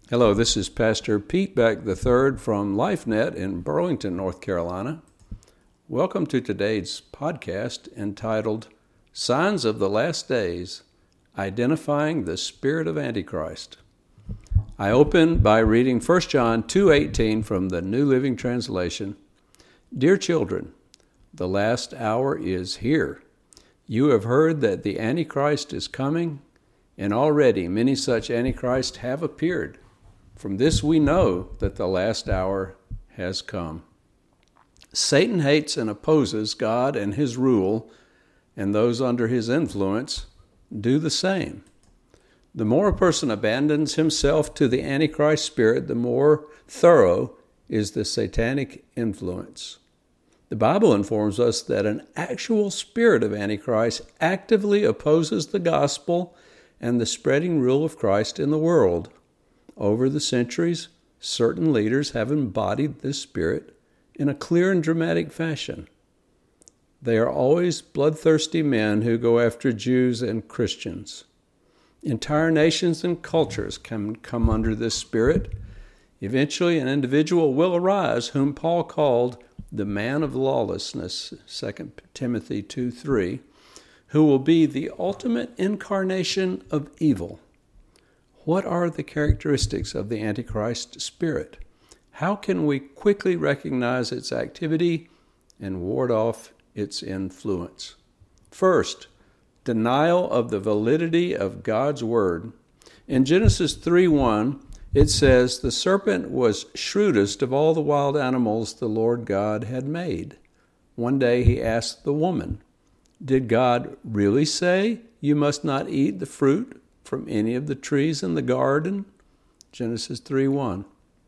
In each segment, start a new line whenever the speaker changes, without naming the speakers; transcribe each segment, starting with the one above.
Hello, this is Pastor Pete Beck III from LifeNet in Burlington, North Carolina. Welcome to today's podcast entitled Signs of the Last Days, Identifying the Spirit of Antichrist. I open by reading 1 John 2:18 from the New Living Translation. Dear children, the last hour is here. You have heard that the Antichrist is coming, and already many such Antichrists have appeared. From this we know that the last hour has come. Satan hates and opposes God and his rule, and those under his influence do the same. The more a person abandons himself to the Antichrist spirit, the more thorough is the satanic influence. The Bible informs us that an actual spirit of Antichrist actively opposes the gospel and the spreading rule of Christ in the world. Over the centuries, certain leaders have embodied this spirit in a clear and dramatic fashion. They are always bloodthirsty men who go after Jews and Christians. Entire nations and cultures can come under this spirit. Eventually, an individual will arise whom Paul called the man of lawlessness, 2 Timothy 2:3, who will be the ultimate incarnation of evil. What are the characteristics of the Antichrist spirit? How can we quickly recognize its activity and ward off its influence? First, denial of the validity of God's word. In Genesis 3:1, it says, "The serpent was shrewdest of all the wild animals the Lord God had made." One day he asked the woman, "Did God really say you must not eat the fruit from any of the trees in the garden?" Genesis 3:1.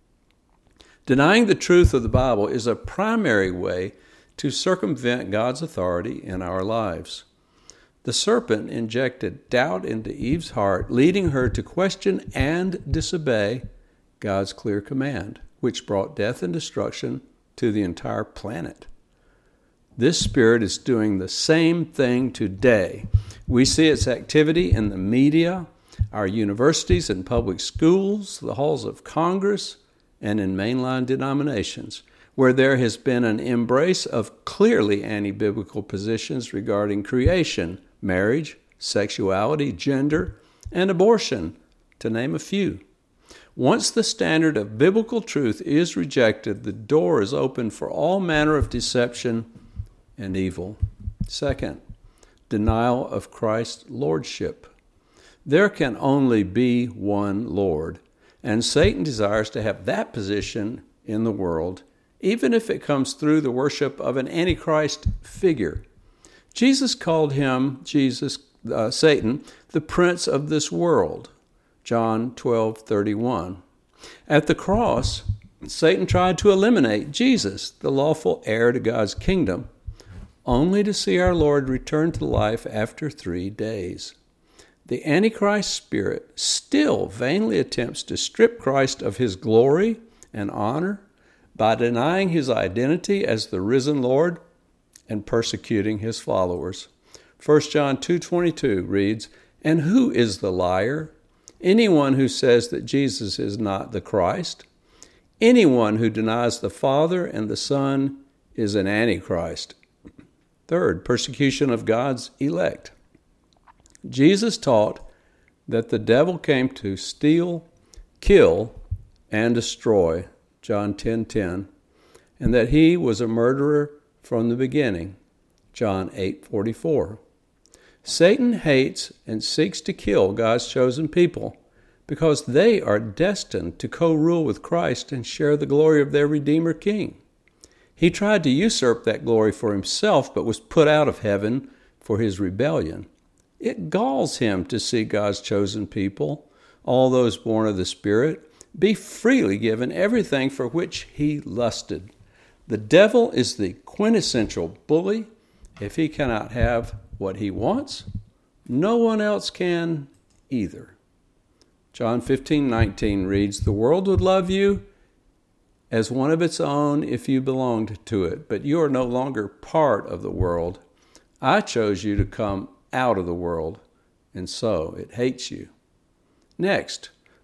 Denying the truth of the Bible is a primary way to circumvent God's authority in our lives. The serpent injected doubt into Eve's heart, leading her to question and disobey God's clear command, which brought death and destruction to the entire planet. This spirit is doing the same thing today. We see its activity in the media, our universities and public schools, the halls of Congress, and in mainline denominations, where there has been an embrace of clearly anti-biblical positions regarding creation, marriage, sexuality, gender, and abortion, to name a few. Once the standard of biblical truth is rejected, the door is open for all manner of deception and evil. Second, denial of Christ's lordship. There can only be one Lord, and Satan desires to have that position in the world, even if it comes through the worship of an Antichrist figure. Jesus called Satan, the prince of this world, John 12:31. At the cross, Satan tried to eliminate Jesus, the lawful heir to God's kingdom, only to see our Lord return to life after 3 days. The Antichrist spirit still vainly attempts to strip Christ of his glory and honor by denying his identity as the risen Lord and persecuting his followers. 1 John 2:22 reads, "And who is the liar? Anyone who says that Jesus is not the Christ. Anyone who denies the Father and the Son is an Antichrist." Third, persecution of God's elect. Jesus taught that the devil came to steal, kill, and destroy, John 10:10, and that he was a murderer from the beginning, John 8:44. Satan hates and seeks to kill God's chosen people because they are destined to co-rule with Christ and share the glory of their Redeemer King. He tried to usurp that glory for himself, but was put out of heaven for his rebellion. It galls him to see God's chosen people, all those born of the Spirit, be freely given everything for which he lusted. The devil is the quintessential bully. If he cannot have what he wants, no one else can either. John 15:19 reads, "The world would love you as one of its own if you belonged to it, but you are no longer part of the world. I chose you to come out of the world, and so it hates you." Next,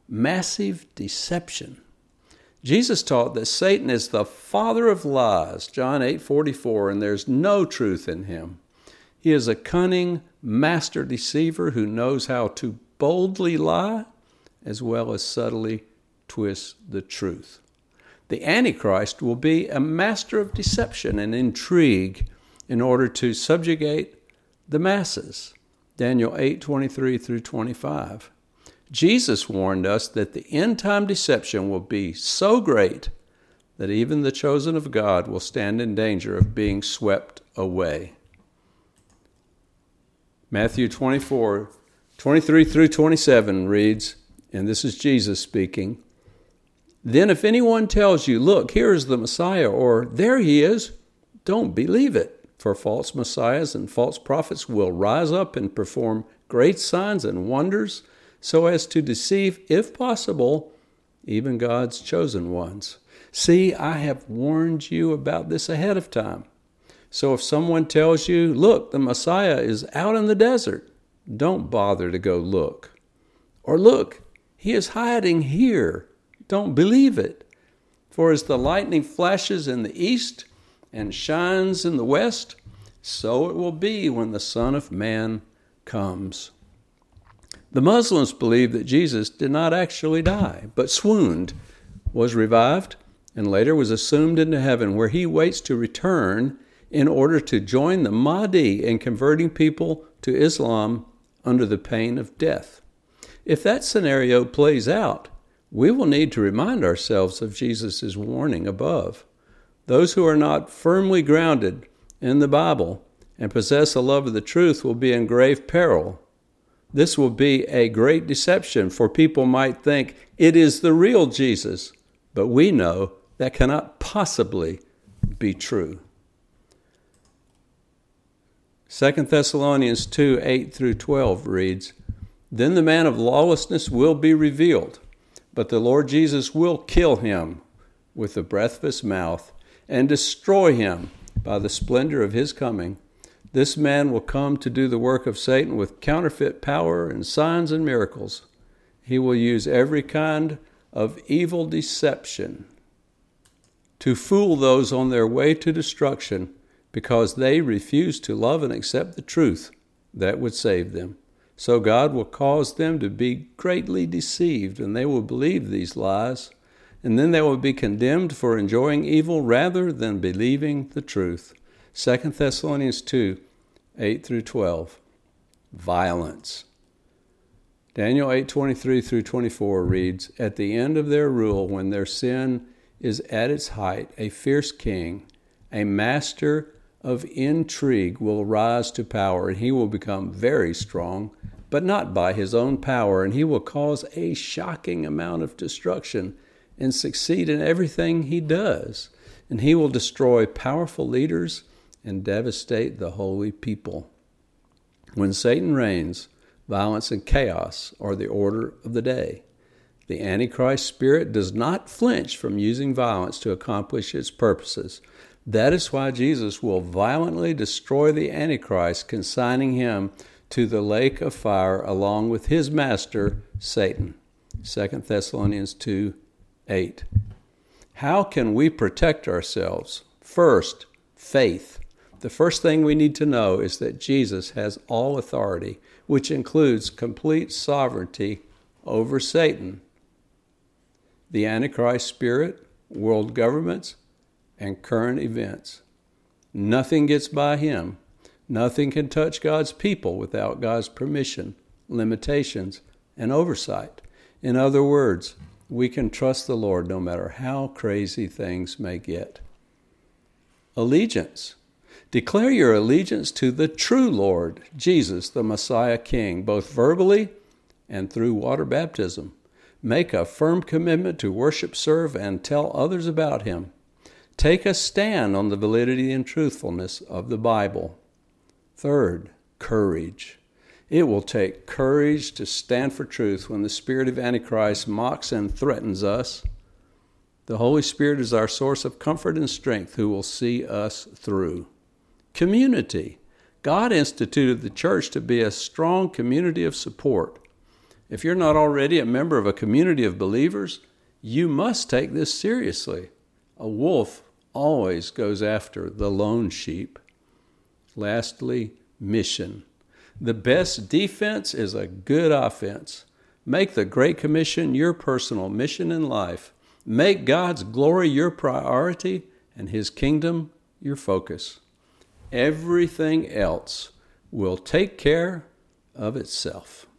massive deception. Jesus taught that Satan is the father of lies, John 8:44, and there's no truth in him. He is a cunning master deceiver who knows how to boldly lie as well as subtly twist the truth. The Antichrist will be a master of deception and intrigue in order to subjugate the masses. Daniel 8:23 through 25. Jesus warned us that the end-time deception will be so great that even the chosen of God will stand in danger of being swept away. Matthew 24:23 through 27 reads, and this is Jesus speaking, "Then if anyone tells you, 'Look, here is the Messiah,' or 'There he is,' don't believe it, for false messiahs and false prophets will rise up and perform great signs and wonders so as to deceive, if possible, even God's chosen ones. See, I have warned you about this ahead of time. So if someone tells you, 'Look, the Messiah is out in the desert,' don't bother to go look. Or 'Look, he is hiding here,' don't believe it. For as the lightning flashes in the east and shines in the west, so it will be when the Son of Man comes." The Muslims believe that Jesus did not actually die, but swooned, was revived, and later was assumed into heaven, where he waits to return in order to join the Mahdi in converting people to Islam under the pain of death. If that scenario plays out, we will need to remind ourselves of Jesus' warning above. Those who are not firmly grounded in the Bible and possess a love of the truth will be in grave peril. This will be a great deception, for people might think it is the real Jesus, but we know that cannot possibly be true. 2 Thessalonians 2:8 through 12 reads, "Then the man of lawlessness will be revealed, but the Lord Jesus will kill him with the breath of his mouth and destroy him by the splendor of his coming. This man will come to do the work of Satan with counterfeit power and signs and miracles. He will use every kind of evil deception to fool those on their way to destruction, because they refuse to love and accept the truth that would save them. So God will cause them to be greatly deceived, and they will believe these lies, and then they will be condemned for enjoying evil rather than believing the truth." 2 Thessalonians 2:8 through 12. Violence. Daniel 8:23 through 24 reads, "At the end of their rule, when their sin is at its height, a fierce king, a master of intrigue, will rise to power, and he will become very strong, but not by his own power, and he will cause a shocking amount of destruction and succeed in everything he does. And he will destroy powerful leaders and devastate the holy people. When Satan reigns, violence and chaos are the order of the day. The Antichrist spirit does not flinch from using violence to accomplish its purposes. That is why Jesus will violently destroy the Antichrist, consigning him to the lake of fire along with his master, Satan. 2 Thessalonians 2:8. How can we protect ourselves? First, faith. The first thing we need to know is that Jesus has all authority, which includes complete sovereignty over Satan, the Antichrist spirit, world governments, and current events. Nothing gets by him. Nothing can touch God's people without God's permission, limitations, and oversight. In other words, we can trust the Lord no matter how crazy things may get. Allegiance. Declare your allegiance to the true Lord, Jesus, the Messiah King, both verbally and through water baptism. Make a firm commitment to worship, serve, and tell others about him. Take a stand on the validity and truthfulness of the Bible. Third, courage. It will take courage to stand for truth when the spirit of Antichrist mocks and threatens us. The Holy Spirit is our source of comfort and strength, who will see us through. Community. God instituted the church to be a strong community of support. If you're not already a member of a community of believers, you must take this seriously. A wolf always goes after the lone sheep. Lastly, mission. The best defense is a good offense. Make the Great Commission your personal mission in life. Make God's glory your priority and His kingdom your focus. Everything else will take care of itself.